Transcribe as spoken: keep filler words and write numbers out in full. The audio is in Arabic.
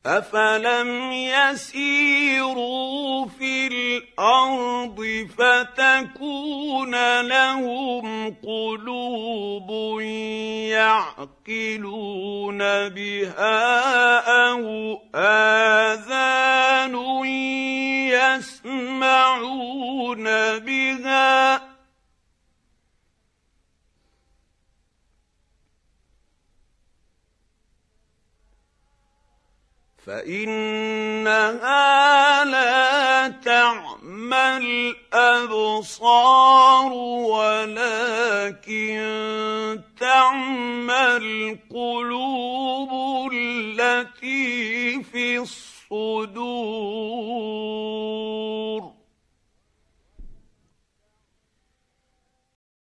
أفلم يسيروا في الأرض فتكون لهم قلوب يعقلون بها أو آذان يسمعون بها فإنها لا تعمى الأبصار ولكن تعمى القلوب التي في الصدور.